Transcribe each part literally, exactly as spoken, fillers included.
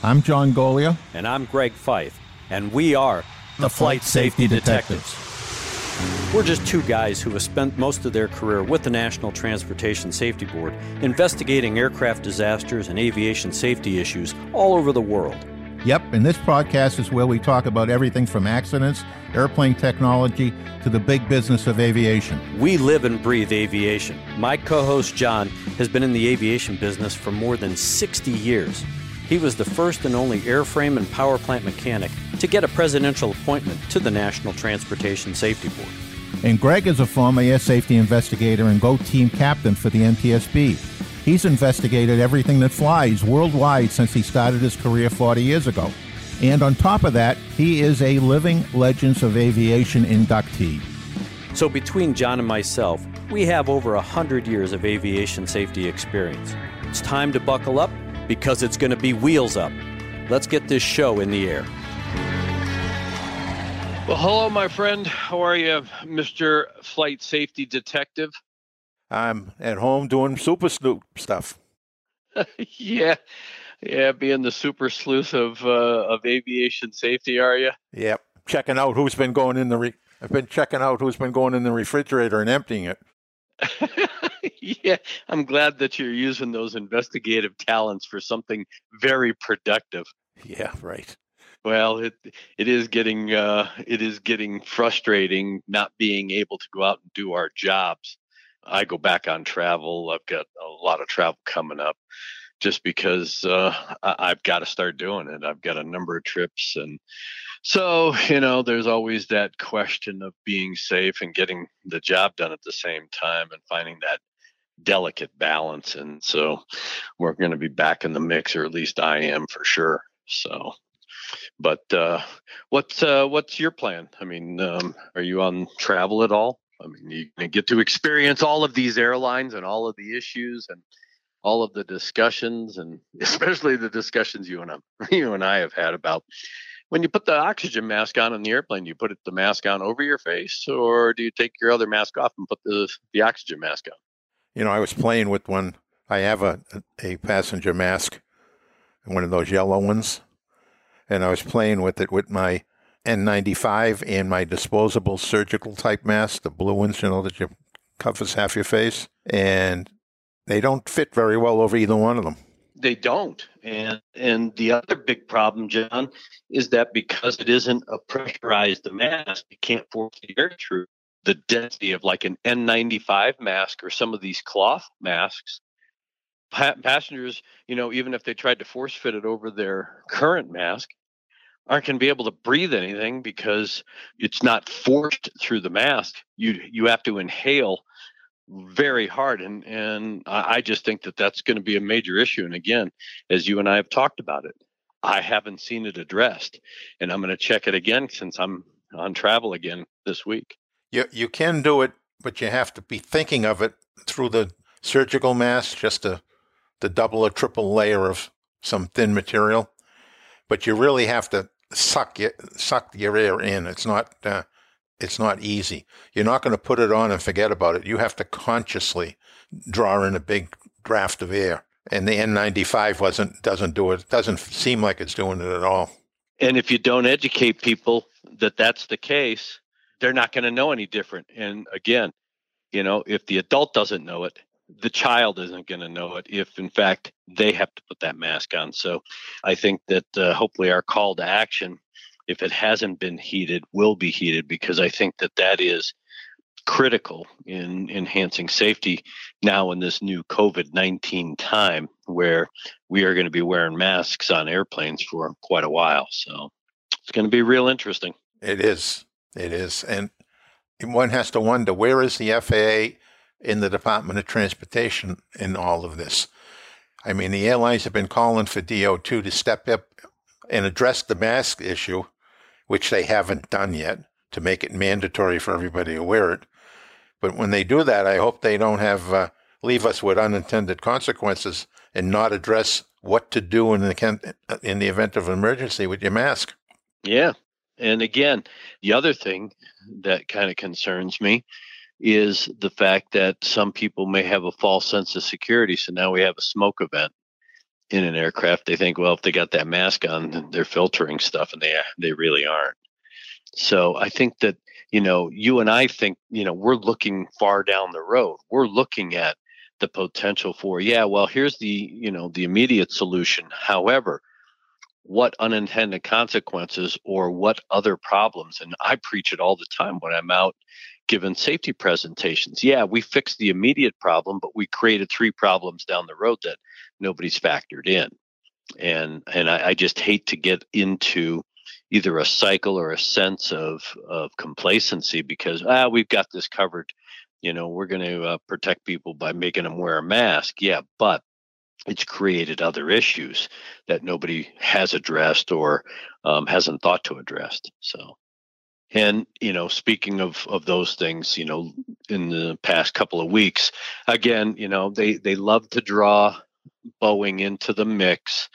I'm John Golia. And I'm Greg Fife. And we are the, the Flight, Flight Safety, Safety Detectives. Detectives. We're just two guys who have spent most of their career with the National Transportation Safety Board investigating aircraft disasters and aviation safety issues all over the world. Yep, and this podcast is where we talk about everything from accidents, airplane technology, to the big business of aviation. We live and breathe aviation. My co-host John has been in the aviation business for more than sixty years. He was the first and only airframe and power plant mechanic to get a presidential appointment to the National Transportation Safety Board. And Greg is a former air safety investigator and GO team captain for the N T S B. He's investigated everything that flies worldwide since he started his career forty years ago. And on top of that, he is a Living Legends of Aviation inductee. So between John and myself, we have over one hundred years of aviation safety experience. It's time to buckle up, because it's going to be wheels up. Let's get this show in the air. Well, hello, my friend. How are you, Mister Flight Safety Detective? I'm at home doing super snoop stuff. yeah, yeah, being the super sleuth of uh, of aviation safety, are you? Yep, checking out who's been going in the. Re- I've been checking out who's been going in the refrigerator and emptying it. Yeah, I'm glad that you're using those investigative talents for something very productive. Yeah, right. Well, it it is getting uh, it is getting frustrating not being able to go out and do our jobs. I go back on travel. I've got a lot of travel coming up, just because uh, I, I've got to start doing it. I've got a number of trips, and so you know, there's always that question of being safe and getting the job done at the same time, and finding that delicate balance. And so we're going to be back in the mix, or at least I am for sure. So, but uh, what's uh, what's your plan? I mean, um, are you on travel at all? I mean, you can get to experience all of these airlines and all of the issues and all of the discussions, and especially the discussions you and I, you and I have had about when you put the oxygen mask on in the airplane. Do you put it, the mask on over your face, or do you take your other mask off and put the the oxygen mask on? You know, I was playing with one. I have a, a passenger mask, one of those yellow ones, and I was playing with it with my N ninety-five and my disposable surgical type mask, the blue ones, you know, that you covers half your face, and they don't fit very well over either one of them. They don't. And and the other big problem, John, is that because it isn't a pressurized mask, you can't force the air through. The density of like an N ninety-five mask or some of these cloth masks, pa- passengers, you know, even if they tried to force fit it over their current mask, aren't going to be able to breathe anything because it's not forced through the mask. You you have to inhale very hard, and and I just think that that's going to be a major issue. And again, as you and I have talked about it, I haven't seen it addressed, and I'm going to check it again since I'm on travel again this week. You you can do it, but you have to be thinking of it through the surgical mask, just a the double or triple layer of some thin material. But you really have to suck your, suck your air in. It's not uh, it's not easy. You're not going to put it on and forget about it. You have to consciously draw in a big draft of air. And the N ninety-five wasn't doesn't do it. It doesn't seem like it's doing it at all. And if you don't educate people that that's the case, they're not going to know any different. And again, you know, if the adult doesn't know it, the child isn't going to know it if, in fact, they have to put that mask on. So I think that uh, hopefully our call to action, if it hasn't been heeded, will be heeded, because I think that that is critical in enhancing safety now in this new COVID nineteen time where we are going to be wearing masks on airplanes for quite a while. So it's going to be real interesting. It is. It is. And one has to wonder, where is the F A A in the Department of Transportation in all of this? I mean, the airlines have been calling for D O two to step up and address the mask issue, which they haven't done yet, to make it mandatory for everybody to wear it. But when they do that, I hope they don't have uh, leave us with unintended consequences and not address what to do in the in the event of an emergency with your mask. Yeah. And again, the other thing that kind of concerns me is the fact that some people may have a false sense of security. So now we have a smoke event. in an aircraft, they think, well, if they got that mask on, they're filtering stuff, and they they really aren't. So I think that, you know, you and I think, you know, we're looking far down the road. We're looking at the potential for, yeah, well, here's the, you know, the immediate solution. However, what unintended consequences or what other problems, and I preach it all the time when I'm out giving safety presentations. Yeah, we fixed the immediate problem, but we created three problems down the road that nobody's factored in. And and I, I just hate to get into either a cycle or a sense of of complacency because ah we've got this covered. You know, we're going to uh, protect people by making them wear a mask. Yeah, but it's created other issues that nobody has addressed or um, hasn't thought to address. So, and, you know, speaking of, of those things, you know, in the past couple of weeks, again, you know, they, they love to draw Boeing into the mix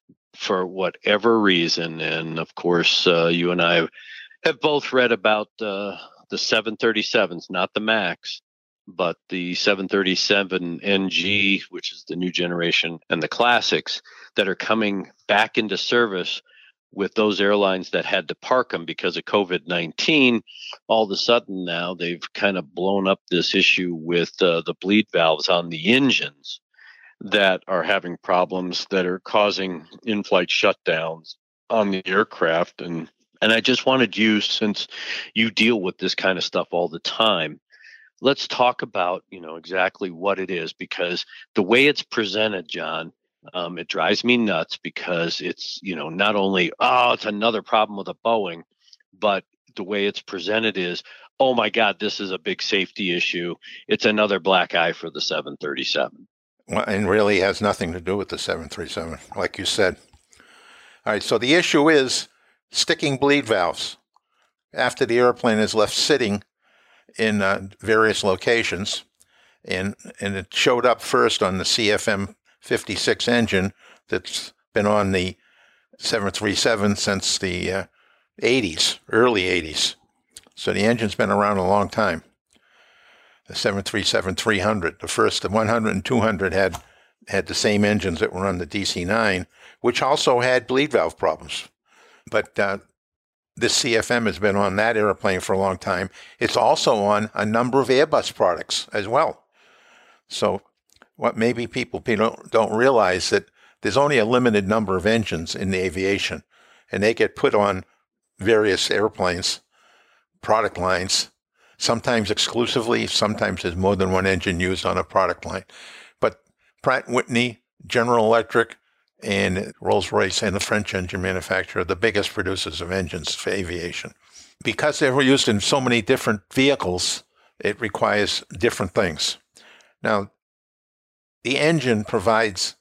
for whatever reason. And of course, uh, you and I have both read about uh, the seven thirty-sevens, not the MAX, but the seven thirty-seven N G, which is the new generation, and the classics that are coming back into service with those airlines that had to park them because of COVID nineteen. All of a sudden now they've kind of blown up this issue with uh, the bleed valves on the engines that are having problems that are causing in-flight shutdowns on the aircraft. And, and I just wanted you, since you deal with this kind of stuff all the time, let's talk about, you know, exactly what it is, because the way it's presented, John, um, it drives me nuts because it's, you know, not only, oh, it's another problem with a Boeing, but the way it's presented is, oh my God, this is a big safety issue. It's another black eye for the seven thirty-seven. Well, and really has nothing to do with the seven thirty-seven, like you said. All right, so the issue is sticking bleed valves after the airplane is left sitting in uh, various locations, and and it showed up first on the C F M fifty-six engine that's been on the seven thirty-seven since the uh, eighties, early eighties. So the engine's been around a long time. The seven thirty-seven three hundred, the first, the one hundred and two hundred had had the same engines that were on the D C nine, which also had bleed valve problems. But uh, this C F M has been on that airplane for a long time. It's also on a number of Airbus products as well. So what maybe people don't, don't realize that there's only a limited number of engines in the aviation, and they get put on various airplanes, product lines, sometimes exclusively, sometimes there's more than one engine used on a product line. But Pratt and Whitney, General Electric, and Rolls-Royce and the French engine manufacturer are the biggest producers of engines for aviation. Because they were used in so many different vehicles, it requires different things. Now, the engine provides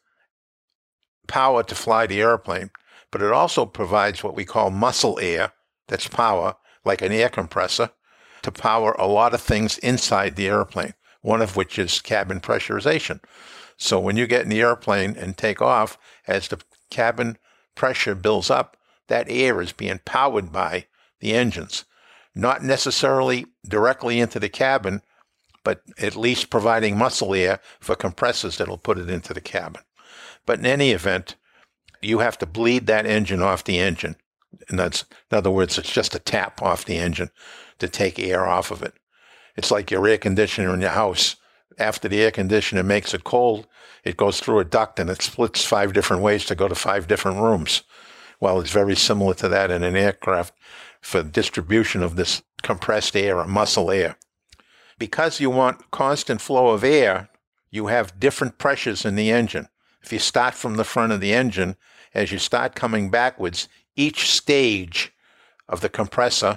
power to fly the airplane, but it also provides what we call muscle air, that's power, like an air compressor, to power a lot of things inside the airplane, one of which is cabin pressurization. So when you get in the airplane and take off, as the cabin pressure builds up, that air is being powered by the engines, not necessarily directly into the cabin, but at least providing muscle air for compressors that'll put it into the cabin. But in any event, you have to bleed that engine off the engine. And that's, in other words, it's just a tap off the engine to take air off of it. It's like your air conditioner in your house. After the air conditioner makes it cold, it goes through a duct and it splits five different ways to go to five different rooms. Well, it's very similar to that in an aircraft for distribution of this compressed air or muscle air. Because you want constant flow of air, you have different pressures in the engine. If you start from the front of the engine, as you start coming backwards, each stage of the compressor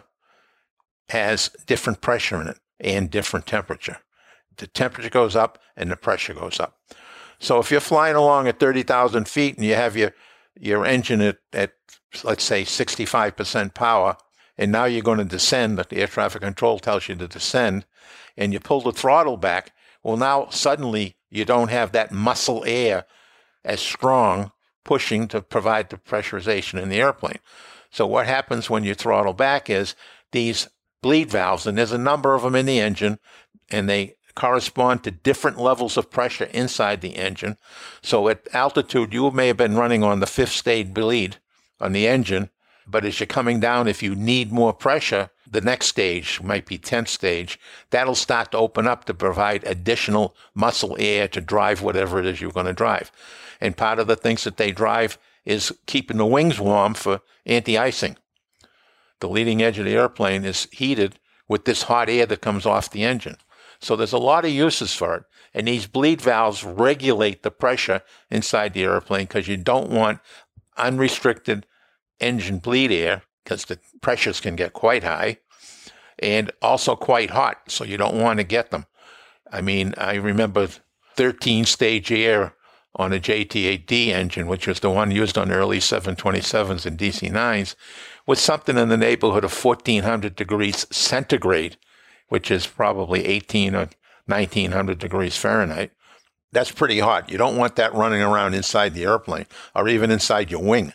has different pressure in it and different temperature. The temperature goes up and the pressure goes up. So if you're flying along at thirty thousand feet and you have your, your engine at, at, let's say, sixty-five percent power, and now you're going to descend, the air traffic control tells you to descend, and you pull the throttle back, well, now suddenly you don't have that muscle air as strong pushing to provide the pressurization in the airplane. So what happens when you throttle back is these bleed valves, and there's a number of them in the engine, and they correspond to different levels of pressure inside the engine. So at altitude, you may have been running on the fifth stage bleed on the engine, but as you're coming down, if you need more pressure, the next stage might be tenth stage, that'll start to open up to provide additional muscle air to drive whatever it is you're going to drive. And part of the things that they drive is keeping the wings warm for anti-icing. The leading edge of the airplane is heated with this hot air that comes off the engine. So there's a lot of uses for it. And these bleed valves regulate the pressure inside the airplane because you don't want unrestricted engine bleed air because the pressures can get quite high and also quite hot. So you don't want to get them. I mean, I remember thirteen stage air on a J T eight D engine, which was the one used on early seven twenty-sevens and D C nines, was something in the neighborhood of fourteen hundred degrees centigrade, which is probably eighteen or nineteen hundred degrees Fahrenheit. That's pretty hot. You don't want that running around inside the airplane or even inside your wing.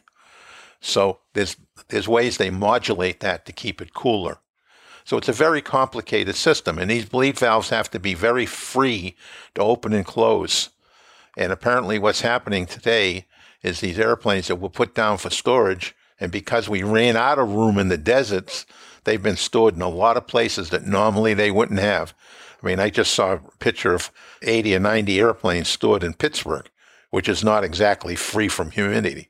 So there's there's ways they modulate that to keep it cooler. So it's a very complicated system, and these bleed valves have to be very free to open and close. And apparently what's happening today is these airplanes that were put down for storage, and because we ran out of room in the deserts, they've been stored in a lot of places that normally they wouldn't have. I mean, I just saw a picture of eighty or ninety airplanes stored in Pittsburgh, which is not exactly free from humidity.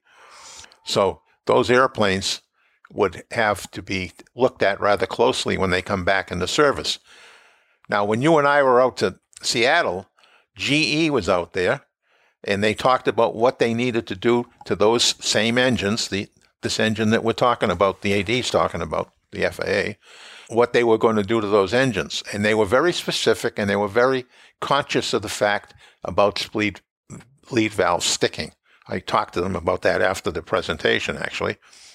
So those airplanes would have to be looked at rather closely when they come back into service. Now, when you and I were out to Seattle, G E was out there, and they talked about what they needed to do to those same engines, the this engine that we're talking about, the A D's talking about, the F A A, what they were going to do to those engines. And they were very specific, and they were very conscious of the fact about bleed, bleed valves sticking. I talked to them about that after the presentation, actually.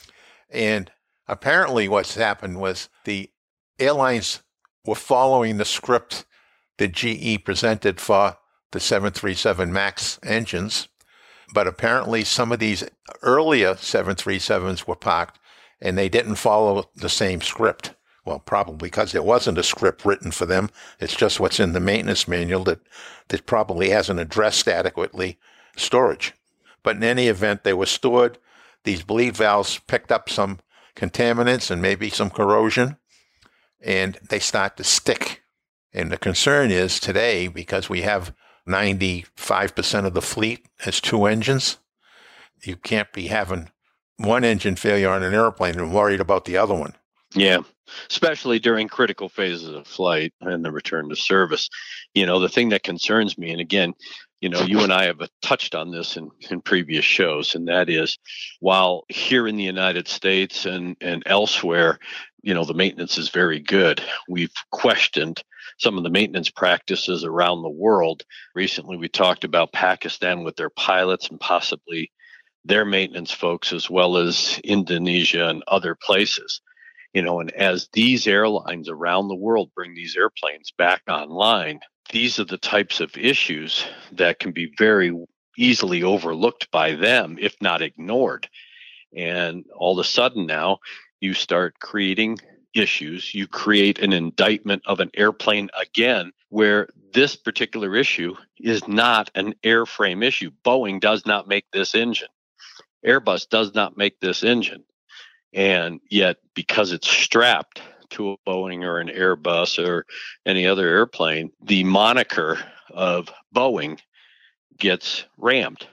And apparently what's happened was the airlines were following the script that G E presented for the seven thirty-seven MAX engines, but apparently some of these earlier seven thirty-sevens were parked and they didn't follow the same script. Well, probably because there wasn't a script written for them. It's just what's in the maintenance manual that, that probably hasn't addressed adequately storage. But in any event, they were stored. These bleed valves picked up some contaminants and maybe some corrosion, and they start to stick. And the concern is today, because we have ninety-five percent of the fleet has two engines, you can't be having one engine failure on an airplane and worried about the other one. Yeah, especially during critical phases of flight and the return to service. You know, the thing that concerns me, and again, you know, you and I have touched on this in, in previous shows, and that is, while here in the United States and, and elsewhere, you know, the maintenance is very good, we've questioned some of the maintenance practices around the world. Recently, we talked about Pakistan with their pilots and possibly their maintenance folks, as well as Indonesia and other places. You know, and as these airlines around the world bring these airplanes back online, these are the types of issues that can be very easily overlooked by them, if not ignored. And all of a sudden now, you start creating issues. You create an indictment of an airplane again, where this particular issue is not an airframe issue. Boeing does not make this engine. Airbus does not make this engine. And yet, because it's strapped to a Boeing or an Airbus or any other airplane, the moniker of Boeing gets rammed.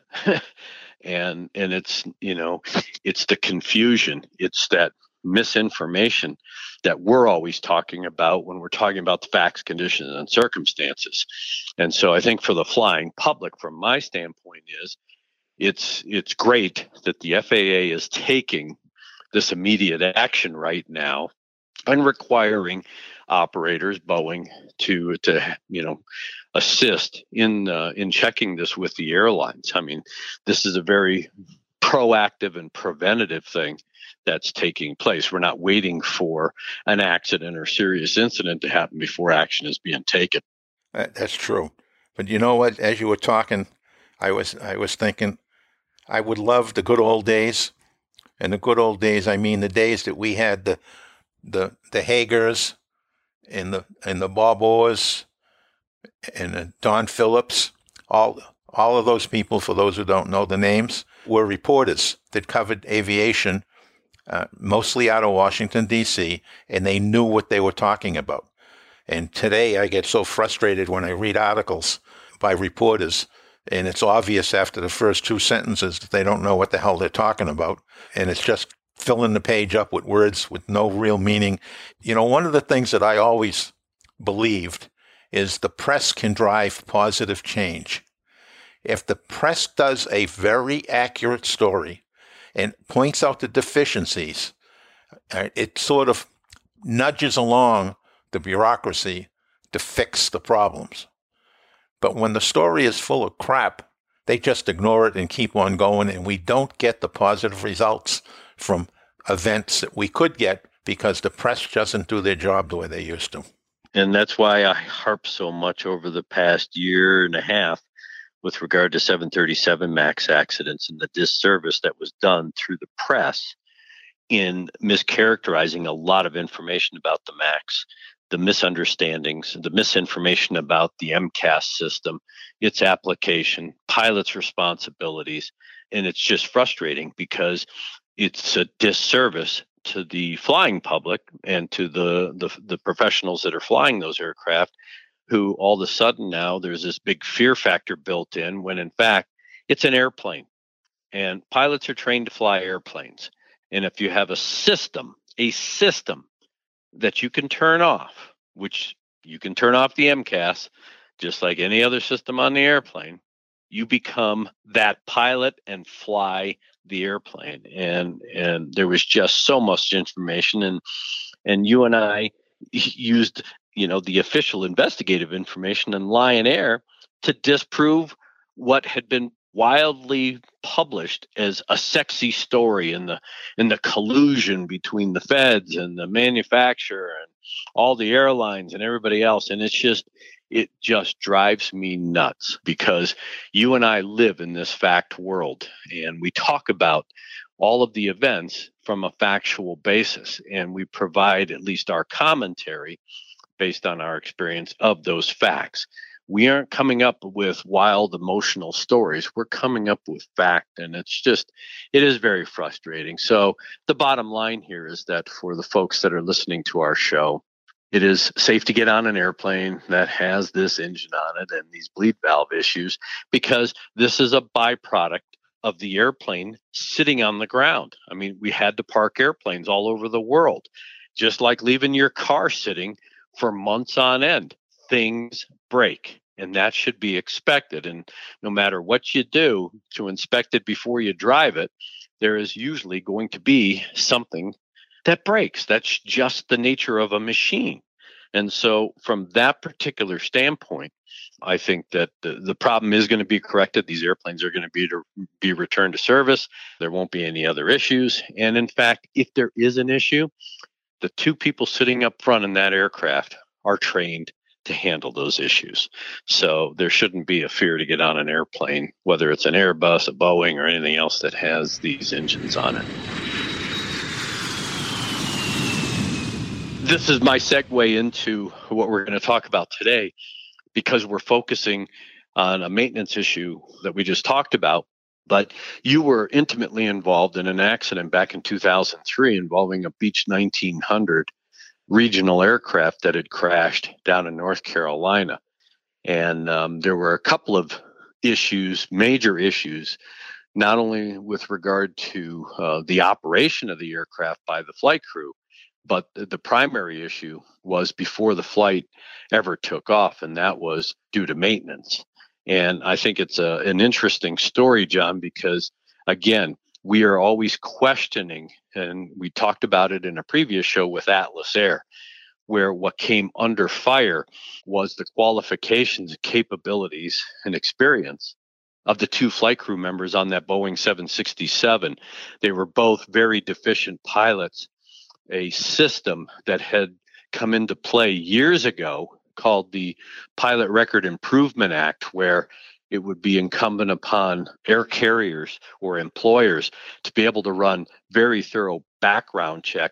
and and it's, you know, it's the confusion. It's that misinformation that we're always talking about when we're talking about the facts, conditions, and circumstances. And so I think for the flying public, from my standpoint, is it's it's great that the F A A is taking this immediate action right now and requiring operators, Boeing, to to you know assist in uh, in checking this with the airlines. I mean, this is a very proactive and preventative thing that's taking place. We're not waiting for an accident or serious incident to happen before action is being taken. That's true. But you know what? As you were talking, I was I was thinking, I would love the good old days. And the good old days, I mean the days that we had the the the Hagers and the and the Bob Orrs and uh, Don Phillips, all all of those people, for those who don't know the names, were reporters that covered aviation, uh, mostly out of Washington, D C, and they knew what they were talking about. And today I get so frustrated when I read articles by reporters, and it's obvious after the first two sentences that they don't know what the hell they're talking about. And it's just filling the page up with words with no real meaning. You know, one of the things that I always believed is the press can drive positive change. If the press does a very accurate story and points out the deficiencies, it sort of nudges along the bureaucracy to fix the problems. But when the story is full of crap, they just ignore it and keep on going, and we don't get the positive results from events that we could get because the press doesn't do their job the way they used to. And that's why I harp so much over the past year and a half with regard to seven thirty-seven MAX accidents and the disservice that was done through the press in mischaracterizing a lot of information about the MAX, the misunderstandings, the misinformation about the M C A S system, its application, pilots' responsibilities. And it's just frustrating because it's a disservice to the flying public and to the, the, the professionals that are flying those aircraft, who all of a sudden now there's this big fear factor built in when in fact it's an airplane and pilots are trained to fly airplanes. And if you have a system, a system that you can turn off, which you can turn off the M C A S just like any other system on the airplane, you become that pilot and fly the airplane. And and there was just so much information, and and you and I used, you know, the official investigative information in Lion Air to disprove what had been wildly published as a sexy story in the in the collusion between the feds and the manufacturer and all the airlines and everybody else. And it's just it just drives me nuts because you and I live in this fact world and we talk about all of the events from a factual basis, and we provide at least our commentary based on our experience of those facts. We aren't coming up with wild emotional stories. We're coming up with fact, and it's just, it is very frustrating. So the bottom line here is that for the folks that are listening to our show, it is safe to get on an airplane that has this engine on it and these bleed valve issues, because this is a byproduct of the airplane sitting on the ground. I mean, we had to park airplanes all over the world, just like leaving your car sitting for months on end. Things break, and that should be expected. And no matter what you do to inspect it before you drive it, there is usually going to be something that breaks. That's just the nature of a machine. And so from that particular standpoint, I think that the, the problem is going to be corrected. These airplanes are going to be to be returned to service. There won't be any other issues. And in fact, if there is an issue, the two people sitting up front in that aircraft are trained to handle those issues. So there shouldn't be a fear to get on an airplane, whether it's an Airbus, a Boeing, or anything else that has these engines on it. This is my segue into what we're going to talk about today, because we're focusing on a maintenance issue that we just talked about. But you were intimately involved in an accident back in two thousand three involving a Beech nineteen hundred regional aircraft that had crashed down in North Carolina. And um, there were a couple of issues, major issues, not only with regard to uh, the operation of the aircraft by the flight crew, but the primary issue was before the flight ever took off, and that was due to maintenance. And I think it's a, an interesting story, John, because, again, we are always questioning, and we talked about it in a previous show with Atlas Air, where what came under fire was the qualifications, capabilities, and experience of the two flight crew members on that Boeing seven sixty-seven. They were both very deficient pilots. A system that had come into play years ago called the Pilot Record Improvement Act, where it would be incumbent upon air carriers or employers to be able to run very thorough background checks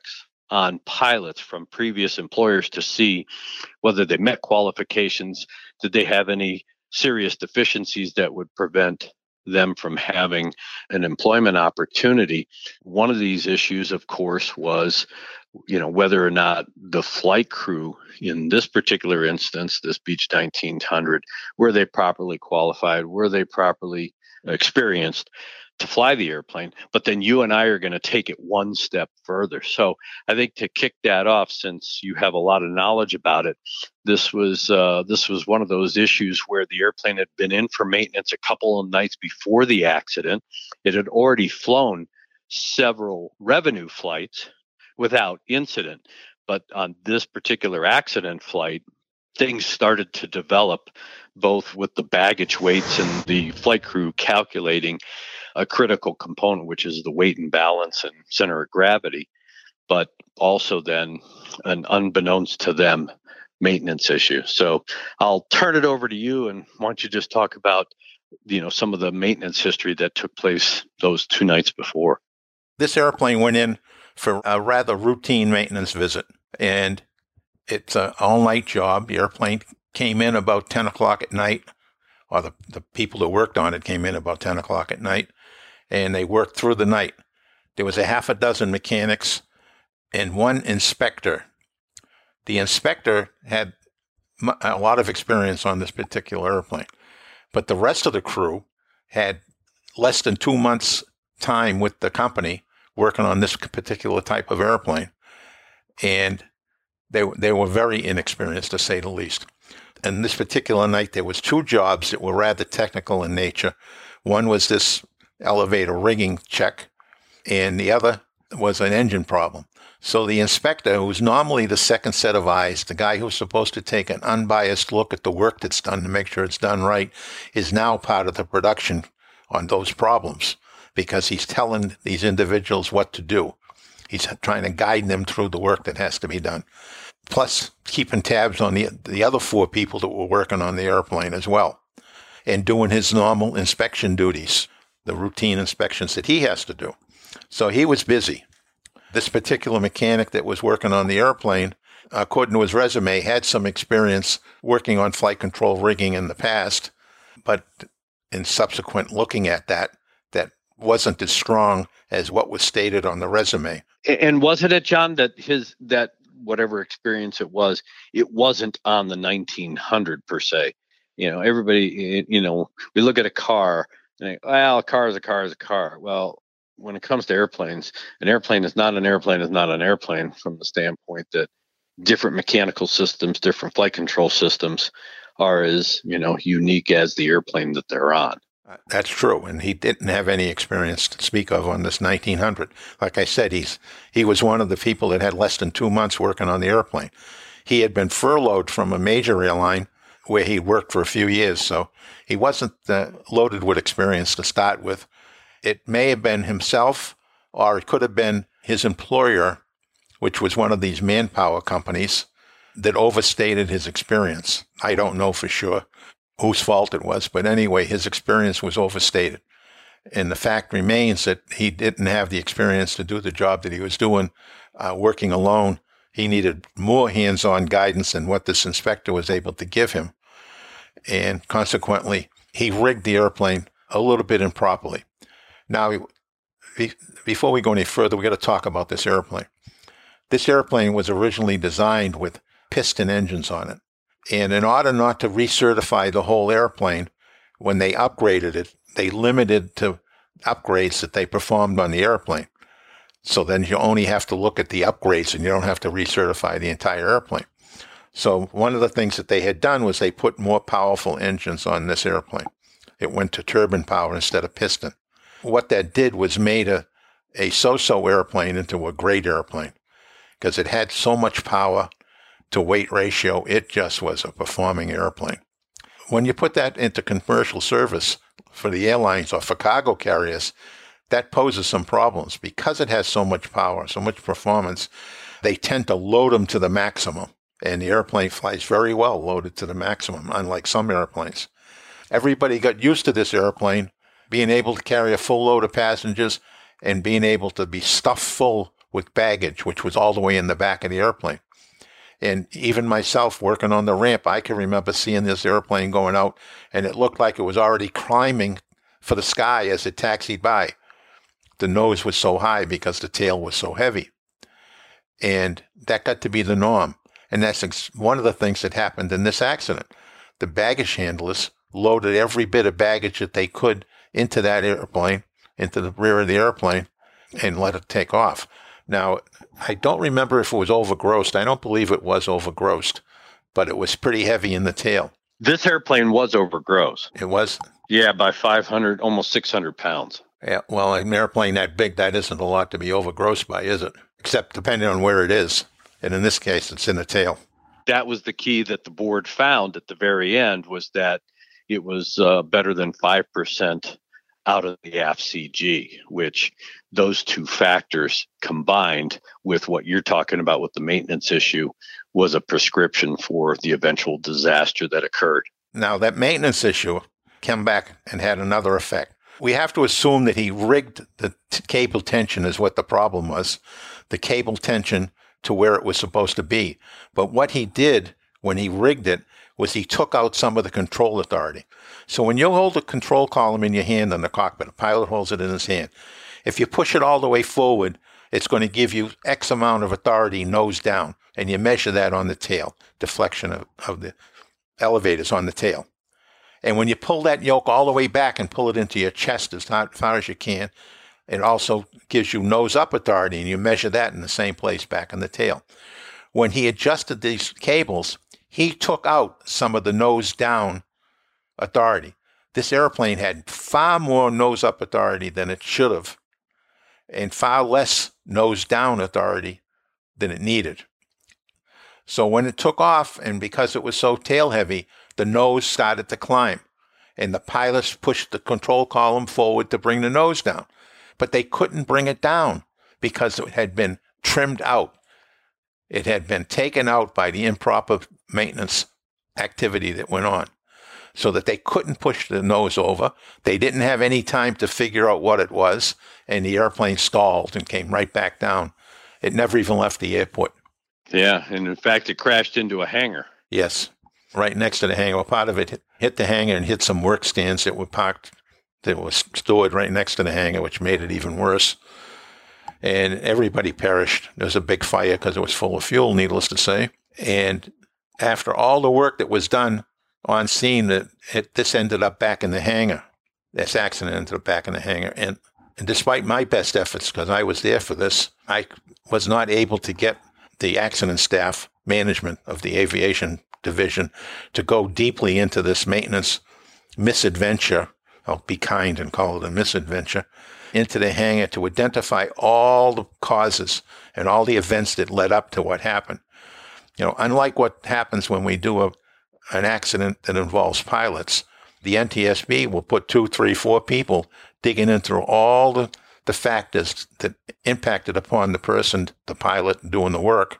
on pilots from previous employers to see whether they met qualifications. Did they have any serious deficiencies that would prevent them from having an employment opportunity? One of these issues, of course, was, you know, whether or not the flight crew in this particular instance, this Beech nineteen hundred, were they properly qualified? Were they properly experienced to fly the airplane? But then you and I are going to take it one step further. So I think to kick that off, since you have a lot of knowledge about it, this was uh, this was one of those issues where the airplane had been in for maintenance a couple of nights before the accident. It had already flown several revenue flights without incident. But on this particular accident flight, things started to develop, both with the baggage weights and the flight crew calculating a critical component, which is the weight and balance and center of gravity, but also then an unbeknownst to them maintenance issue. So I'll turn it over to you, and why don't you just talk about, you know, some of the maintenance history that took place those two nights before. This airplane went in for a rather routine maintenance visit, and it's an all-night job. The airplane came in about ten o'clock at night, or the, the people that worked on it came in about ten o'clock at night, and they worked through the night. There was a half a dozen mechanics and one inspector. The inspector had a lot of experience on this particular airplane, but the rest of the crew had less than two months' time with the company working on this particular type of airplane, and they they were very inexperienced, to say the least. And this particular night, there was two jobs that were rather technical in nature. One was this elevator rigging check, and the other was an engine problem. So the inspector, who's normally the second set of eyes, the guy who's supposed to take an unbiased look at the work that's done to make sure it's done right, is now part of the production on those problems, because he's telling these individuals what to do. He's trying to guide them through the work that has to be done, plus keeping tabs on the the other four people that were working on the airplane as well, and doing his normal inspection duties, the routine inspections that he has to do. So he was busy. This particular mechanic that was working on the airplane, according to his resume, had some experience working on flight control rigging in the past, but in subsequent looking at that, that wasn't as strong as what was stated on the resume. And wasn't it, John, that his that whatever experience it was, it wasn't on the nineteen hundred per se? You know, everybody, you know, we look at a car and think, well, a car is a car is a car. Well, when it comes to airplanes, an airplane is not an airplane is not an airplane from the standpoint that different mechanical systems, different flight control systems are as, you know, unique as the airplane that they're on. That's true, and he didn't have any experience to speak of on this nineteen hundred. Like I said, he's he was one of the people that had less than two months working on the airplane. He had been furloughed from a major airline where he worked for a few years, so he wasn't uh, loaded with experience to start with. It may have been himself, or it could have been his employer, which was one of these manpower companies, that overstated his experience. I don't know for sure whose fault it was, but anyway, his experience was overstated. And the fact remains that he didn't have the experience to do the job that he was doing, uh, working alone. He needed more hands-on guidance than what this inspector was able to give him. And consequently, he rigged the airplane a little bit improperly. Now, before we go any further, we got to talk about this airplane. This airplane was originally designed with piston engines on it. And in order not to recertify the whole airplane, when they upgraded it, they limited to upgrades that they performed on the airplane. So then you only have to look at the upgrades and you don't have to recertify the entire airplane. So one of the things that they had done was they put more powerful engines on this airplane. It went to turbine power instead of piston. What that did was made a, a so-so airplane into a great airplane, because it had so much power to weight ratio, it just was a performing airplane. When you put that into commercial service for the airlines or for cargo carriers, that poses some problems. Because it has so much power, so much performance, they tend to load them to the maximum. And the airplane flies very well loaded to the maximum, unlike some airplanes. Everybody got used to this airplane being able to carry a full load of passengers and being able to be stuffed full with baggage, which was all the way in the back of the airplane. And even myself working on the ramp, I can remember seeing this airplane going out, and it looked like it was already climbing for the sky as it taxied by. The nose was so high because the tail was so heavy. And that got to be the norm. And that's one of the things that happened in this accident. The baggage handlers loaded every bit of baggage that they could into that airplane, into the rear of the airplane, and let it take off. Now, I don't remember if it was overgrossed. I don't believe it was overgrossed, but it was pretty heavy in the tail. This airplane was overgross. It was? Yeah, by five hundred, almost six hundred pounds. Yeah, well, an airplane that big, that isn't a lot to be overgrossed by, is it? Except depending on where it is. And in this case, it's in the tail. That was the key that the board found at the very end, was that it was uh, better than five percent out of the A F C G, which those two factors combined with what you're talking about with the maintenance issue was a prescription for the eventual disaster that occurred. Now, that maintenance issue came back and had another effect. We have to assume that he rigged the t- cable tension is what the problem was, the cable tension to where it was supposed to be. But what he did when he rigged it was he took out some of the control authority. So when you hold a control column in your hand on the cockpit, a pilot holds it in his hand. If you push it all the way forward, it's going to give you X amount of authority nose down, and you measure that on the tail, deflection of, of the elevators on the tail. And when you pull that yoke all the way back and pull it into your chest as far as you can, it also gives you nose up authority, and you measure that in the same place back in the tail. When he adjusted these cables, he took out some of the nose down authority. This airplane had far more nose up authority than it should have, and far less nose down authority than it needed. So when it took off, and because it was so tail heavy, the nose started to climb, and the pilots pushed the control column forward to bring the nose down. But they couldn't bring it down because it had been trimmed out. It had been taken out by the improper maintenance activity that went on, so that they couldn't push the nose over. They didn't have any time to figure out what it was, and the airplane stalled and came right back down. It never even left the airport. Yeah, and in fact, it crashed into a hangar. Yes, right next to the hangar. Well, part of it hit, hit the hangar and hit some work stands that were parked, that was stored right next to the hangar, which made it even worse. And everybody perished. There was a big fire because it was full of fuel, needless to say. And after all the work that was done on scene, that it, this ended up back in the hangar. This accident ended up back in the hangar. And, and despite my best efforts, because I was there for this, I was not able to get the accident staff, management of the aviation division, to go deeply into this maintenance misadventure. I'll be kind and call it a misadventure, into the hangar to identify all the causes and all the events that led up to what happened. You know, unlike what happens when we do a, an accident that involves pilots, the N T S B will put two, three, four people digging into all the, the factors that impacted upon the person, the pilot doing the work,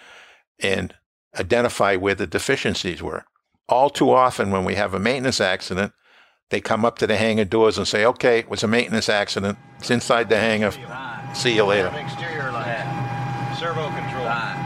and identify where the deficiencies were. All too often when we have a maintenance accident, they come up to the hangar doors and say, okay, it was a maintenance accident. It's inside the hangar. See you later. Exterior light. Servo control.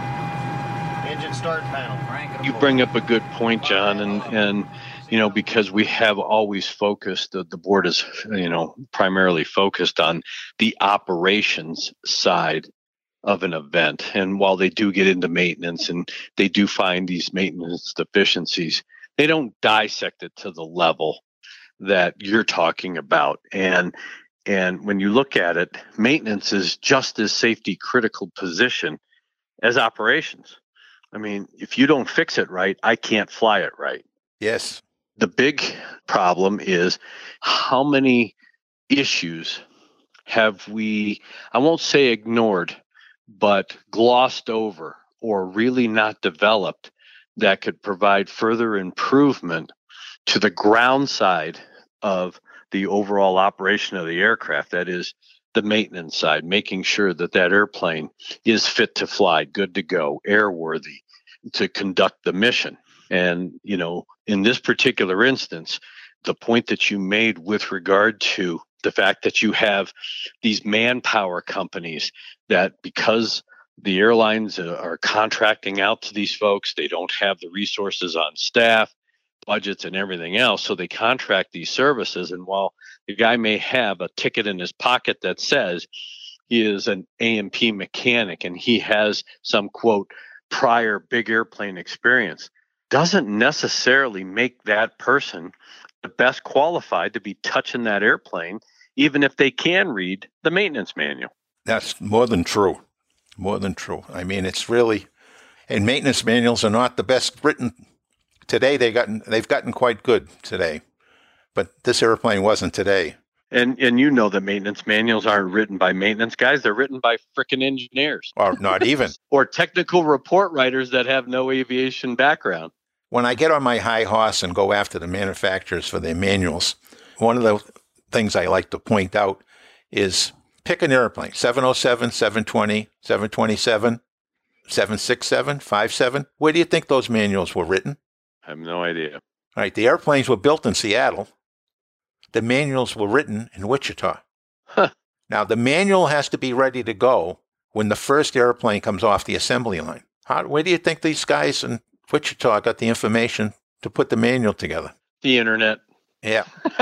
Engine start panel. You bring up a good point, John, and, and you know, because we have always focused, the, the board is, you know, primarily focused on the operations side of an event. And while they do get into maintenance and they do find these maintenance deficiencies, they don't dissect it to the level that you're talking about. And and when you look at it, maintenance is just as safety critical position as operations. I mean, if you don't fix it right, I can't fly it right. Yes. The big problem is how many issues have we, I won't say ignored, but glossed over or really not developed that could provide further improvement to the ground side of the overall operation of the aircraft. That is the maintenance side, making sure that that airplane is fit to fly, good to go, airworthy to conduct the mission. And, you know, in this particular instance, the point that you made with regard to the fact that you have these manpower companies that, because the airlines are contracting out to these folks, they don't have the resources on staff, budgets, and everything else. So they contract these services. And while the guy may have a ticket in his pocket that says he is an A M P mechanic and he has some, quote, prior big airplane experience, doesn't necessarily make that person the best qualified to be touching that airplane, even if they can read the maintenance manual. That's more than true. More than true. I mean, it's really, and maintenance manuals are not the best written today. They gotten they've gotten quite good today, but this airplane wasn't today. And and you know that maintenance manuals aren't written by maintenance guys; they're written by frickin' engineers, Or not even, or technical report writers that have no aviation background. When I get on my high horse and go after the manufacturers for their manuals, one of the things I like to point out is pick an airplane, seven oh seven, seven twenty, seven twenty-seven, seven sixty-seven, fifty-seven. Where do you think those manuals were written? I have no idea. All right, the airplanes were built in Seattle. The manuals were written in Wichita. Huh. Now, the manual has to be ready to go when the first airplane comes off the assembly line. How, where do you think these guys in Wichita got the information to put the manual together? The internet. Yeah.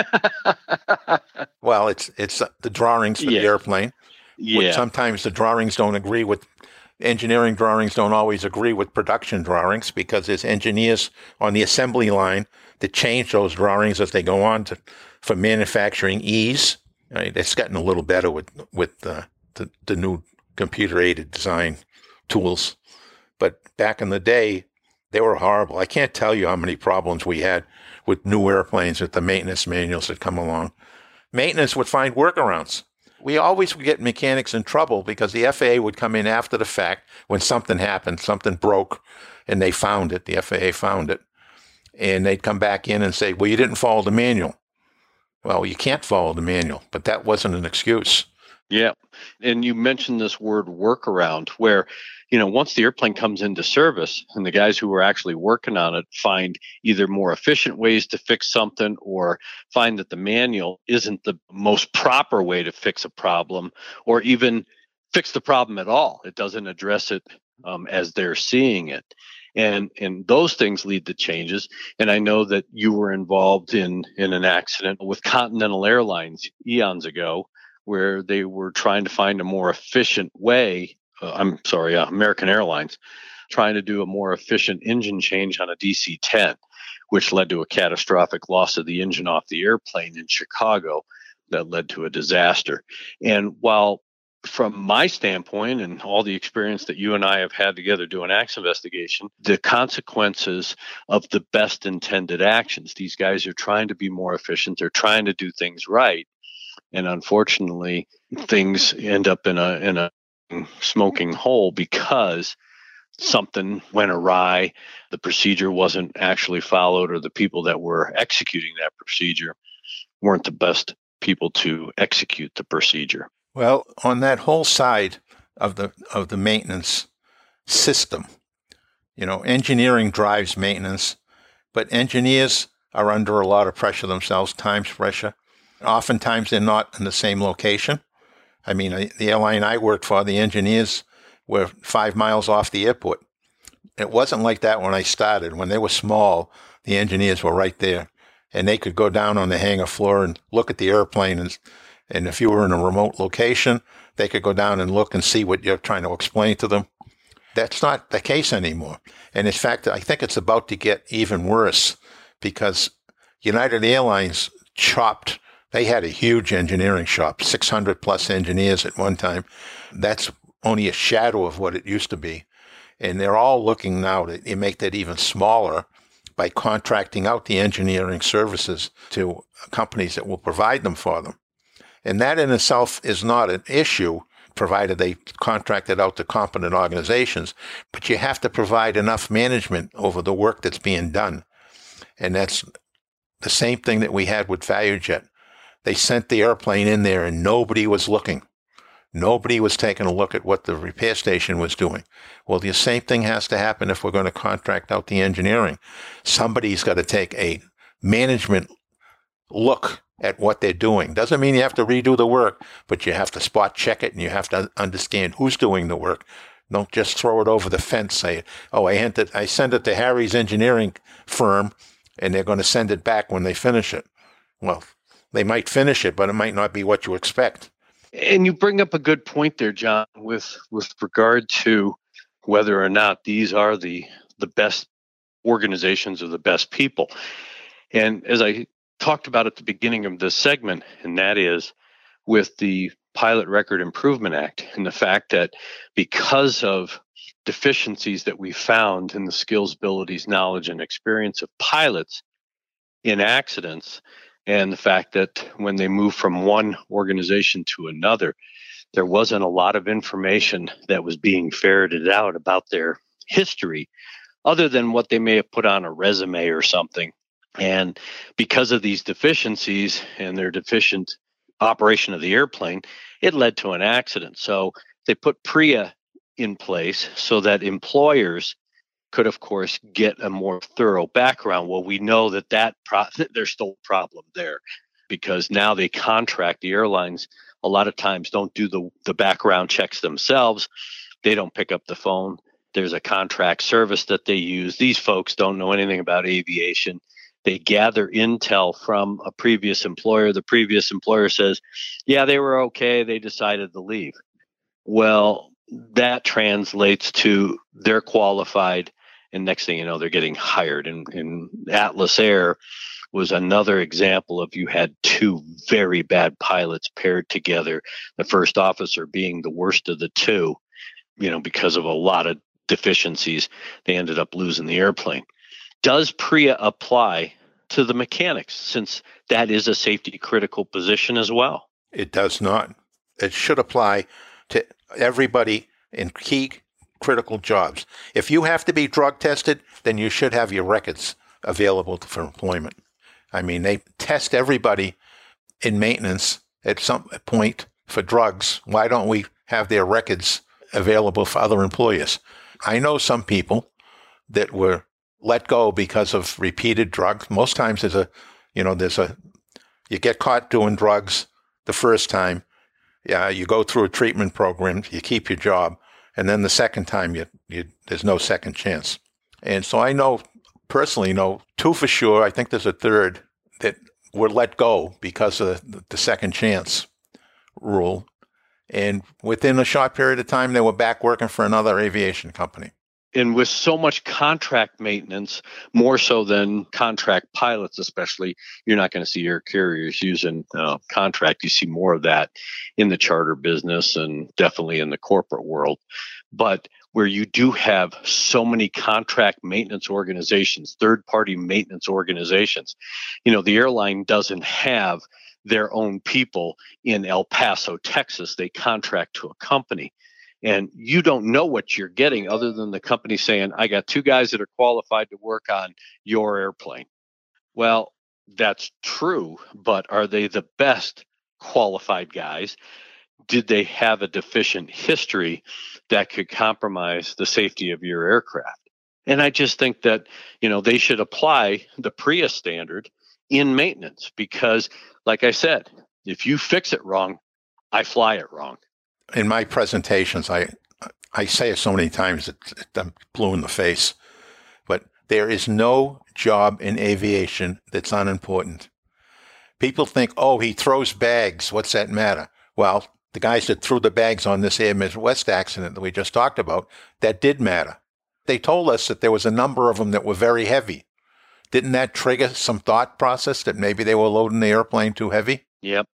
Well, it's it's the drawings for Yeah. the airplane. Yeah. Which sometimes the drawings don't agree with, engineering drawings don't always agree with production drawings, because there's engineers on the assembly line that change those drawings as they go on to for manufacturing ease. Right? It's gotten a little better with with uh, the the new computer aided design tools, but back in the day, they were horrible. I can't tell you how many problems we had with new airplanes with the maintenance manuals that come along. Maintenance would find workarounds. We always would get mechanics in trouble because the F A A would come in after the fact when something happened, something broke, and they found it. The F A A found it. And they'd come back in and say, well, you didn't follow the manual. Well, you can't follow the manual, but that wasn't an excuse. Yeah. And you mentioned this word workaround, where, you know, once the airplane comes into service and the guys who are actually working on it find either more efficient ways to fix something, or find that the manual isn't the most proper way to fix a problem, or even fix the problem at all. It doesn't address it um, as they're seeing it. And and those things lead to changes. And I know that you were involved in, in an accident with Continental Airlines eons ago, where they were trying to find a more efficient way. Uh, I'm sorry, uh, American Airlines, trying to do a more efficient engine change on a D C ten, which led to a catastrophic loss of the engine off the airplane in Chicago that led to a disaster. And while from my standpoint and all the experience that you and I have had together doing accident investigation, the consequences of the best intended actions, these guys are trying to be more efficient. They're trying to do things right. And unfortunately, things end up in a in a smoking hole because something went awry, the procedure wasn't actually followed, or the people that were executing that procedure weren't the best people to execute the procedure. Well, on that whole side of the of the maintenance system, you know, engineering drives maintenance, but engineers are under a lot of pressure themselves, times pressure. Oftentimes they're not in the same location. I mean, the airline I worked for, the engineers were five miles off the airport. It wasn't like that when I started. When they were small, the engineers were right there, and they could go down on the hangar floor and look at the airplane. And, and if you were in a remote location, they could go down and look and see what you're trying to explain to them. That's not the case anymore. And in fact, I think it's about to get even worse, because United Airlines chopped. They had a huge engineering shop, six hundred plus engineers at one time. That's only a shadow of what it used to be. And they're all looking now to make that even smaller by contracting out the engineering services to companies that will provide them for them. And that in itself is not an issue, provided they contract it out to competent organizations. But you have to provide enough management over the work that's being done. And that's the same thing that we had with ValueJet. They sent the airplane in there and nobody was looking. Nobody was taking a look at what the repair station was doing. Well, the same thing has to happen if we're going to contract out the engineering. Somebody's got to take a management look at what they're doing. Doesn't mean you have to redo the work, but you have to spot check it and you have to understand who's doing the work. Don't just throw it over the fence. Say, oh, I entered, I send it to Harry's engineering firm and they're going to send it back when they finish it. Well, they might finish it, but it might not be what you expect. And you bring up a good point there, John, with, with regard to whether or not these are the, the best organizations or the best people. And as I talked about at the beginning of this segment, and that is with the Pilot Record Improvement Act and the fact that because of deficiencies that we found in the skills, abilities, knowledge, and experience of pilots in accidents, and the fact that when they move from one organization to another, there wasn't a lot of information that was being ferreted out about their history, other than what they may have put on a resume or something. And because of these deficiencies and their deficient operation of the airplane, it led to an accident. So they put P R I A in place so that employers could, of course, get a more thorough background. Well, we know that, that pro- there's still a problem there because now they contract, the airlines a lot of times don't do the, the background checks themselves. They don't pick up the phone. There's a contract service that they use. These folks don't know anything about aviation. They gather intel from a previous employer. The previous employer says, yeah, they were okay. They decided to leave. Well, that translates to they're qualified. And next thing you know, they're getting hired. And, and Atlas Air was another example of you had two very bad pilots paired together, the first officer being the worst of the two, you know, because of a lot of deficiencies. They ended up losing the airplane. Does P R I A apply to the mechanics, since that is a safety critical position as well? It does not. It should apply to everybody in key critical jobs. If you have to be drug tested, then you should have your records available for employment. I mean, they test everybody in maintenance at some point for drugs. Why don't we have their records available for other employers? I know some people that were let go because of repeated drugs. Most times there's a, you know, there's a, you get caught doing drugs the first time. Yeah, you go through a treatment program, you keep your job, and then the second time you, you there's no second chance. And so I know, personally know two for sure. I think there's a third that were let go because of the, the second chance rule. And within a short period of time, they were back working for another aviation company. And with so much contract maintenance, more so than contract pilots especially, you're not going to see air carriers using uh, contract. You see more of that in the charter business and definitely in the corporate world. But where you do have so many contract maintenance organizations, third-party maintenance organizations, you know, the airline doesn't have their own people in El Paso, Texas. They contract to a company. And you don't know what you're getting other than the company saying, I got two guys that are qualified to work on your airplane. Well, that's true, but are they the best qualified guys? Did they have a deficient history that could compromise the safety of your aircraft? And I just think that, you know, they should apply the P R I A standard in maintenance because, like I said, if you fix it wrong, I fly it wrong. In my presentations, I I say it so many times that I'm blue in the face, but there is no job in aviation that's unimportant. People think, oh, he throws bags. What's that matter? Well, the guys that threw the bags on this Air Midwest accident that we just talked about, that did matter. They told us that there was a number of them that were very heavy. Didn't that trigger some thought process that maybe they were loading the airplane too heavy? Yep.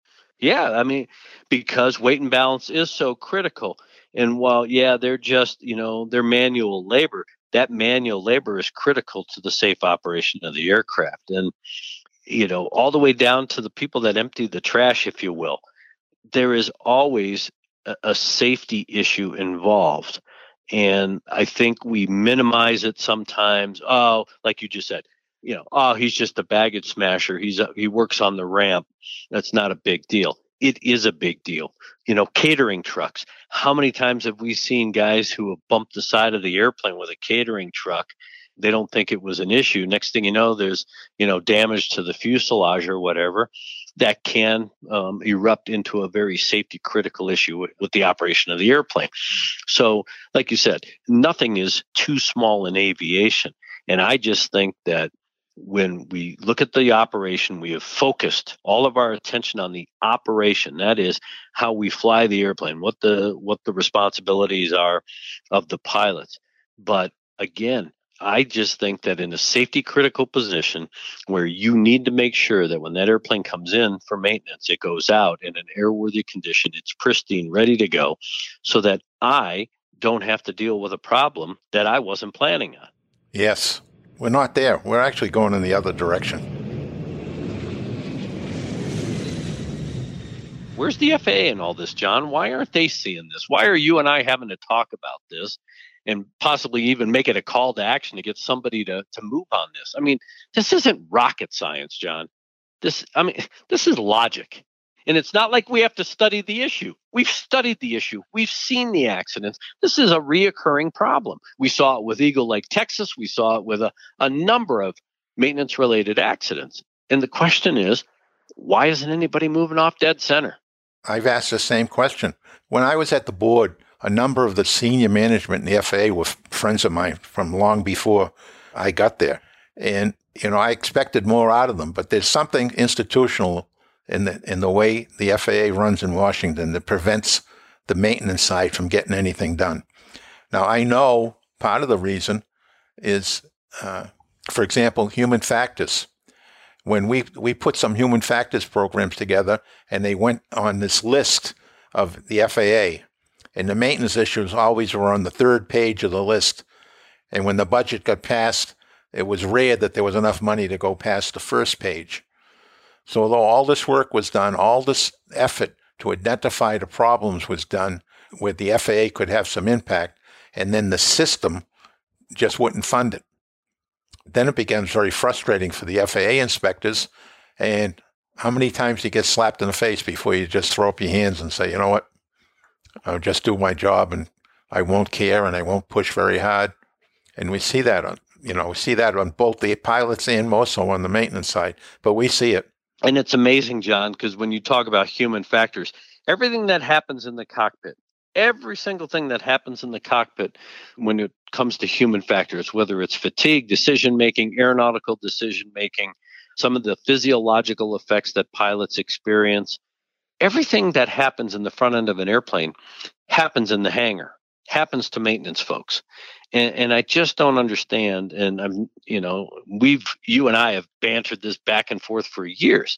Yeah, I mean, because weight and balance is so critical. And while, yeah, they're just, you know, they're manual labor, that manual labor is critical to the safe operation of the aircraft. And, you know, all the way down to the people that empty the trash, if you will, there is always a, a safety issue involved. And I think we minimize it sometimes. Oh, like you just said, you know, oh, he's just a baggage smasher. He's a, he works on the ramp. That's not a big deal. It is a big deal. You know, catering trucks. How many times have we seen guys who have bumped the side of the airplane with a catering truck They don't think it was an issue. Next thing you know, there's, you know, damage to the fuselage or whatever that can um, erupt into a very safety critical issue with, with the operation of the airplane. So, like you said, nothing is too small in aviation. And I just think that when we look at the operation, we have focused all of our attention on the operation. That is how we fly the airplane, what the what the responsibilities are of the pilots. But again, I just think that in a safety critical position where you need to make sure that when that airplane comes in for maintenance, it goes out in an airworthy condition, it's pristine, ready to go, so that I don't have to deal with a problem that I wasn't planning on. Yes. We're not there. We're actually going in the other direction. Where's the F A A in all this, John? Why aren't they seeing this? Why are you and I having to talk about this and possibly even make it a call to action to get somebody to, to move on this? I mean, this isn't rocket science, John. This, I mean, this is logic. And it's not like we have to study the issue. We've studied the issue. We've seen the accidents. This is a reoccurring problem. We saw it with Eagle Lake, Texas. We saw it with a, a number of maintenance-related accidents. And the question is, why isn't anybody moving off dead center? I've asked the same question. When I was at the board, a number of the senior management in the F A A were friends of mine from long before I got there. And, you know, I expected more out of them, but there's something institutional in the in the way the F A A runs in Washington that prevents the maintenance side from getting anything done. Now, I know part of the reason is, uh, for example, human factors. When we, we put some human factors programs together and they went on this list of the F A A, and the maintenance issues always were on the third page of the list. And when the budget got passed, it was rare that there was enough money to go past the first page. So although all this work was done, all this effort to identify the problems was done where the F A A could have some impact, and then the system just wouldn't fund it. Then it becomes very frustrating for the F A A inspectors. And how many times do you get slapped in the face before you just throw up your hands and say, you know what, I'll just do my job and I won't care and I won't push very hard. And we see that on, you know, we see that on both the pilots and more so on the maintenance side, but we see it. And it's amazing, John, because when you talk about human factors, everything that happens in the cockpit, every single thing that happens in the cockpit when it comes to human factors, whether it's fatigue, decision-making, aeronautical decision-making, some of the physiological effects that pilots experience, everything that happens in the front end of an airplane happens in the hangar, happens to maintenance folks. And, and I just don't understand. And I'm, you know, we've, you and I have bantered this back and forth for years.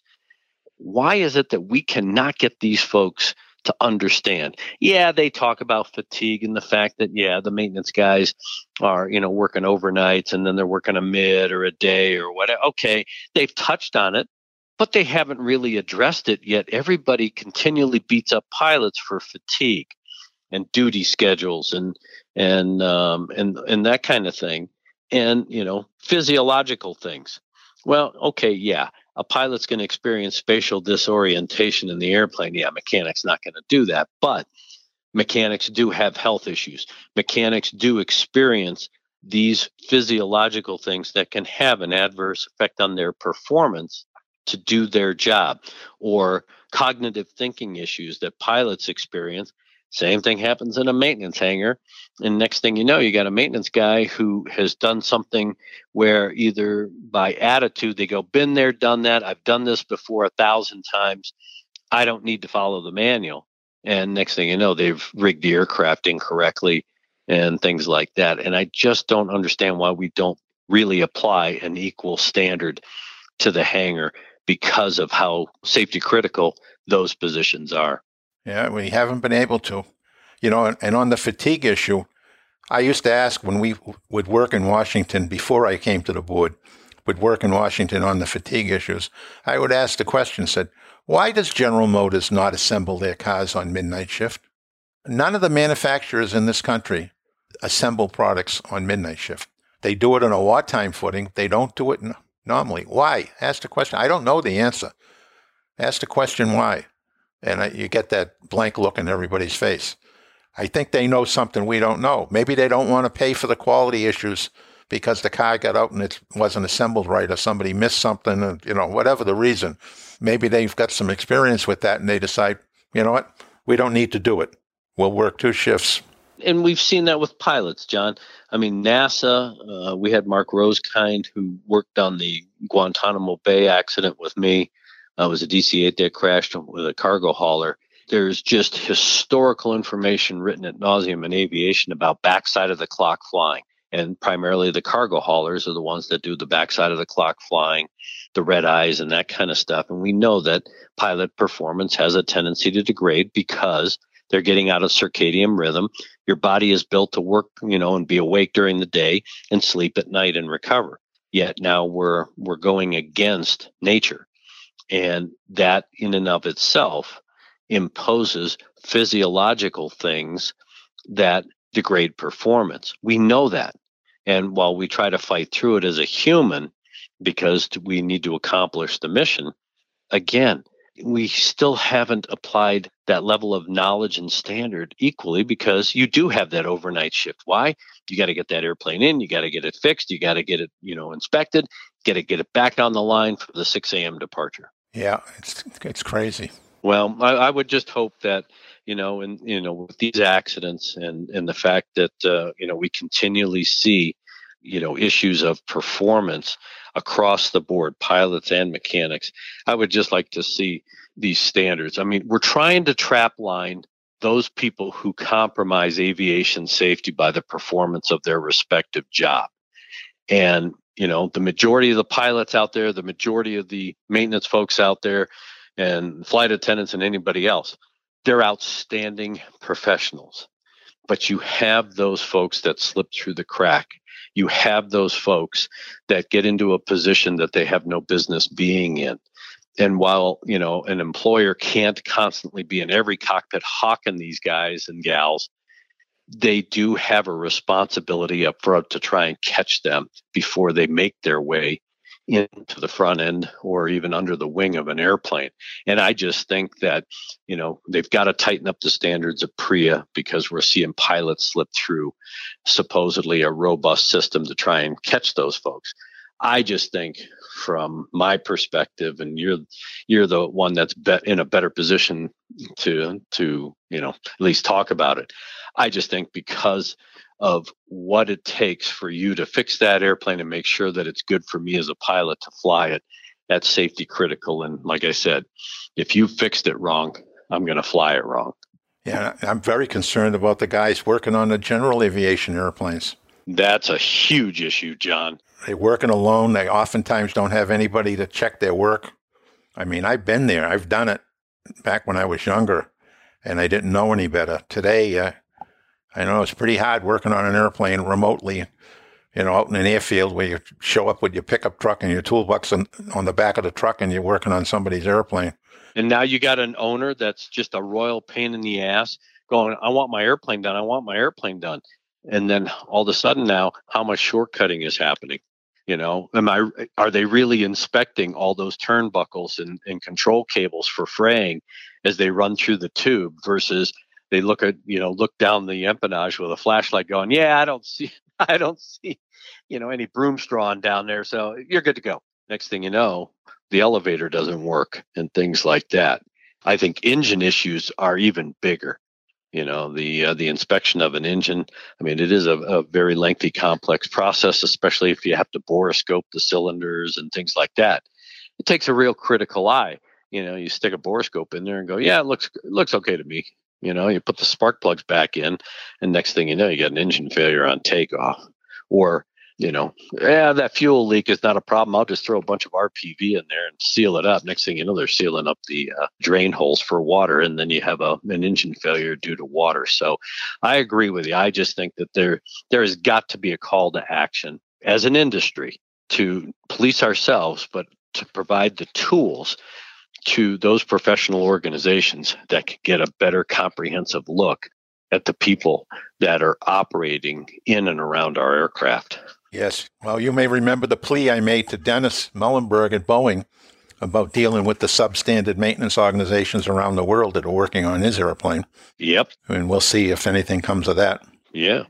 Why is it that we cannot get these folks to understand? Yeah, they talk about fatigue and the fact that, yeah, the maintenance guys are, you know, working overnights and then they're working a mid or a day or whatever. Okay, they've touched on it, but they haven't really addressed it yet. Everybody continually beats up pilots for fatigue and duty schedules and and um, and and that kind of thing, and you know, physiological things. Well, okay, yeah, a pilot's going to experience spatial disorientation in the airplane. Yeah, mechanics not going to do that, but mechanics do have health issues. Mechanics do experience these physiological things that can have an adverse effect on their performance to do their job, or cognitive thinking issues that pilots experience. Same thing happens in a maintenance hangar. And next thing you know, you got a maintenance guy who has done something where either by attitude, they go, been there, done that. I've done this before a thousand times. I don't need to follow the manual. And next thing you know, they've rigged the aircraft incorrectly and things like that. And I just don't understand why we don't really apply an equal standard to the hangar because of how safety critical those positions are. Yeah, we haven't been able to. You know, and on the fatigue issue, I used to ask when we would work in Washington before I came to the board, would work in Washington on the fatigue issues, I would ask the question, said, why does General Motors not assemble their cars on midnight shift? None of the manufacturers in this country assemble products on midnight shift. They do it on a wartime footing. They don't do it normally. Why? Ask the question. I don't know the answer. Ask the question why. And you get that blank look in everybody's face. I think they know something we don't know. Maybe they don't want to pay for the quality issues because the car got out and it wasn't assembled right, or somebody missed something, and, you know, whatever the reason. Maybe they've got some experience with that and they decide, you know what, we don't need to do it. We'll work two shifts. And we've seen that with pilots, John. I mean, NASA, uh, we had Mark Rosekind, who worked on the Guantanamo Bay accident with me. Uh, it was a D C eight that crashed with a cargo hauler. There's just historical information written at nauseum in aviation about backside of the clock flying. And primarily the cargo haulers are the ones that do the backside of the clock flying, the red eyes and that kind of stuff. And we know that pilot performance has a tendency to degrade because they're getting out of circadian rhythm. Your body is built to work, you know, and be awake during the day and sleep at night and recover. Yet now we're we're going against nature. And that in and of itself imposes physiological things that degrade performance. We know that. And while we try to fight through it as a human, because we need to accomplish the mission, again, we still haven't applied that level of knowledge and standard equally, because you do have that overnight shift. Why? You got to get that airplane in, you got to get it fixed, you got to get it, you know, inspected, got to get it back on the line for the six a.m. departure. Yeah, it's it's crazy. Well, I, I would just hope that, you know, and you know, with these accidents and and the fact that uh, you know, we continually see, you know, issues of performance across the board, pilots and mechanics, I would just like to see these standards. I mean, we're trying to trap line those people who compromise aviation safety by the performance of their respective job. And, you know, the majority of the pilots out there, the majority of the maintenance folks out there, and flight attendants and anybody else, they're outstanding professionals. But you have those folks that slip through the crack. You have those folks that get into a position that they have no business being in. And while, you know, an employer can't constantly be in every cockpit hawking these guys and gals, they do have a responsibility up front to try and catch them before they make their way into the front end or even under the wing of an airplane. And I just think that, you know, they've got to tighten up the standards of P R I A, because we're seeing pilots slip through supposedly a robust system to try and catch those folks. I just think, from my perspective, and you're you're the one that's be- in a better position to to you know, at least talk about it. I just think because of what it takes for you to fix that airplane and make sure that it's good for me as a pilot to fly it, that's safety critical. And like I said, if you fixed it wrong, I'm going to fly it wrong. Yeah, I'm very concerned about the guys working on the general aviation airplanes. That's a huge issue, John. They're working alone. They oftentimes don't have anybody to check their work. I mean, I've been there. I've done it back when I was younger, and I didn't know any better. Today, uh, I know it's pretty hard working on an airplane remotely, you know, out in an airfield where you show up with your pickup truck and your toolbox on, on the back of the truck and you're working on somebody's airplane. And now you got an owner that's just a royal pain in the ass going, I want my airplane done. I want my airplane done. And then all of a sudden now, how much shortcutting is happening? You know, am I, are they really inspecting all those turnbuckles and, and control cables for fraying as they run through the tube versus they look at, you know, look down the empennage with a flashlight going, yeah, I don't see, I don't see, you know, any broom straw down there. So you're good to go. Next thing you know, the elevator doesn't work and things like that. I think engine issues are even bigger. You know, the uh, the inspection of an engine, I mean, it is a, a very lengthy, complex process, especially if you have to borescope the cylinders and things like that. It takes a real critical eye. You know, you stick a borescope in there and go, yeah, it looks it looks okay to me. You know, you put the spark plugs back in, and next thing you know, you got an engine failure on takeoff. Or, you know, yeah, that fuel leak is not a problem. I'll just throw a bunch of R P V in there and seal it up. Next thing you know, they're sealing up the uh, drain holes for water, and then you have a an engine failure due to water. So I agree with you. I just think that there there has got to be a call to action as an industry to police ourselves, but to provide the tools to those professional organizations that could get a better comprehensive look at the people that are operating in and around our aircraft. Yes. Well, you may remember the plea I made to Dennis Muhlenberg at Boeing about dealing with the substandard maintenance organizations around the world that are working on his airplane. Yep. And we'll see if anything comes of that. Yeah.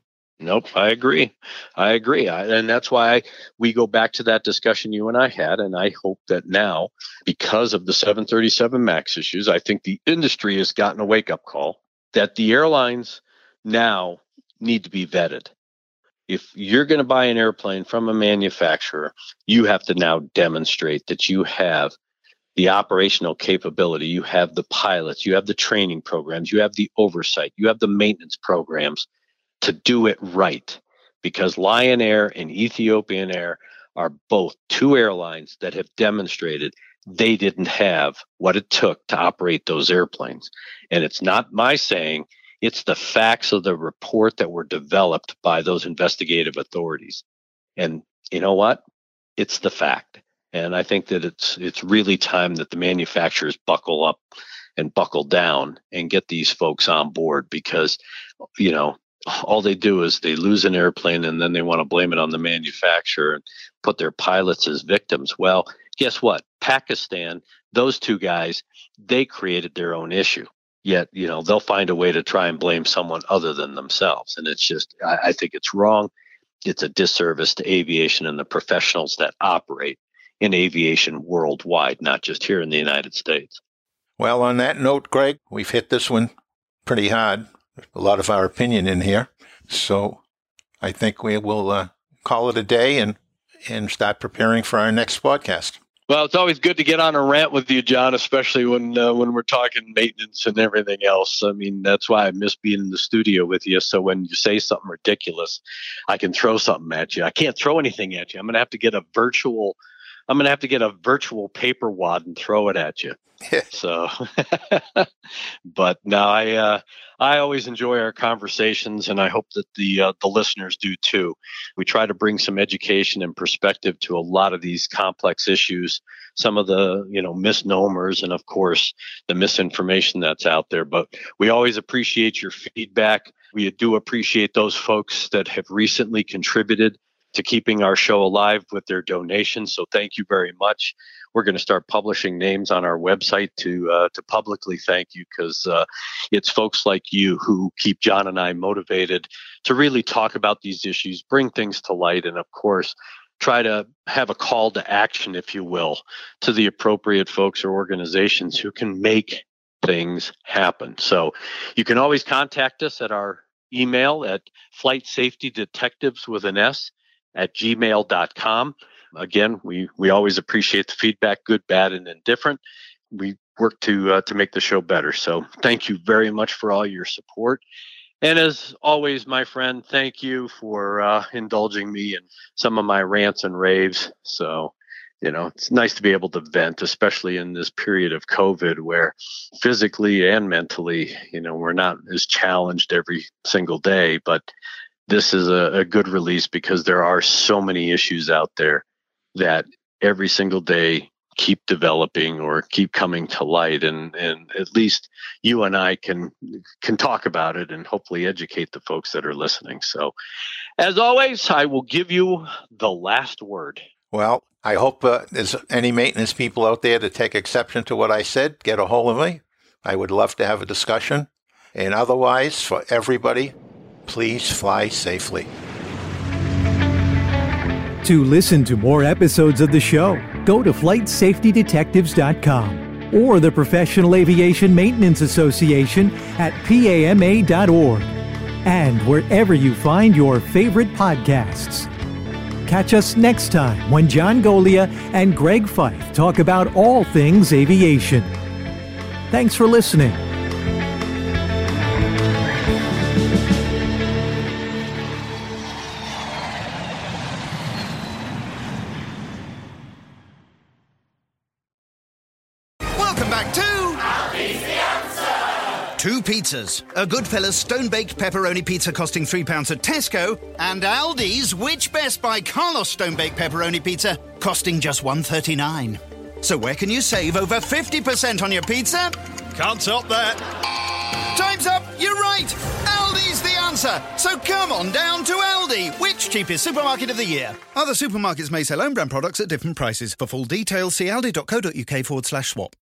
Nope, I agree. I agree. I, and that's why we go back to that discussion you and I had. And I hope that now, because of the seven thirty-seven MAX issues, I think the industry has gotten a wake-up call that the airlines now need to be vetted. If you're going to buy an airplane from a manufacturer, you have to now demonstrate that you have the operational capability, you have the pilots, you have the training programs, you have the oversight, you have the maintenance programs to do it right, because Lion Air and Ethiopian Air are both two airlines that have demonstrated they didn't have what it took to operate those airplanes. And it's not my saying, it's the facts of the report that were developed by those investigative authorities. And you know what? It's the fact. And I think that it's it's really time that the manufacturers buckle up and buckle down and get these folks on board, because, you know, all they do is they lose an airplane and then they want to blame it on the manufacturer and put their pilots as victims. Well, guess what? Pakistan, those two guys, they created their own issue. Yet, you know, they'll find a way to try and blame someone other than themselves. And it's just, I, I think it's wrong. It's a disservice to aviation and the professionals that operate in aviation worldwide, not just here in the United States. Well, on that note, Greg, we've hit this one pretty hard. A lot of our opinion in here. So I think we will uh, call it a day and, and start preparing for our next podcast. Well, it's always good to get on a rant with you, John, especially when uh, when we're talking maintenance and everything else. I mean, that's why I miss being in the studio with you. So when you say something ridiculous, I can throw something at you. I can't throw anything at you. I'm going to have to get a virtual I'm going to have to get a virtual paper wad and throw it at you. So, but no, I, uh, I always enjoy our conversations, and I hope that the, uh, the listeners do too. We try to bring some education and perspective to a lot of these complex issues, some of the, you know, misnomers, and of course the misinformation that's out there. But we always appreciate your feedback. We do appreciate those folks that have recently contributed to keeping our show alive with their donations. So thank you very much. We're going to start publishing names on our website to uh, to publicly thank you, because uh, it's folks like you who keep John and I motivated to really talk about these issues, bring things to light, and of course, try to have a call to action, if you will, to the appropriate folks or organizations who can make things happen. So you can always contact us at our email at flight safety detectives with an S at gmail dot com. Again, we, we always appreciate the feedback, good, bad, and indifferent. We work to uh, to make the show better. So thank you very much for all your support. And as always, my friend, thank you for uh, indulging me in some of my rants and raves. So, you know, it's nice to be able to vent, especially in this period of COVID where physically and mentally, you know, we're not as challenged every single day, but this is a, a good release, because there are so many issues out there that every single day keep developing or keep coming to light. And, and at least you and I can can talk about it and hopefully educate the folks that are listening. So as always, I will give you the last word. Well, I hope uh, there's any maintenance people out there that take exception to what I said, get a hold of me. I would love to have a discussion. And otherwise, for everybody, please fly safely. To listen to more episodes of the show, go to flight safety detectives dot com or the Professional Aviation Maintenance Association at P A M A dot org, and wherever you find your favorite podcasts. Catch us next time when John Golia and Greg Fife talk about all things aviation. Thanks for listening. Two pizzas, a Goodfellas stone-baked pepperoni pizza costing three pounds at Tesco, and Aldi's Which Best by Carlos stone-baked pepperoni pizza costing just one pound thirty-nine. So where can you save over fifty percent on your pizza? Can't top that. Time's up, you're right. Aldi's the answer. So come on down to Aldi. Which cheapest supermarket of the year? Other supermarkets may sell own brand products at different prices. For full details, see aldi dot co dot uk forward slash swap.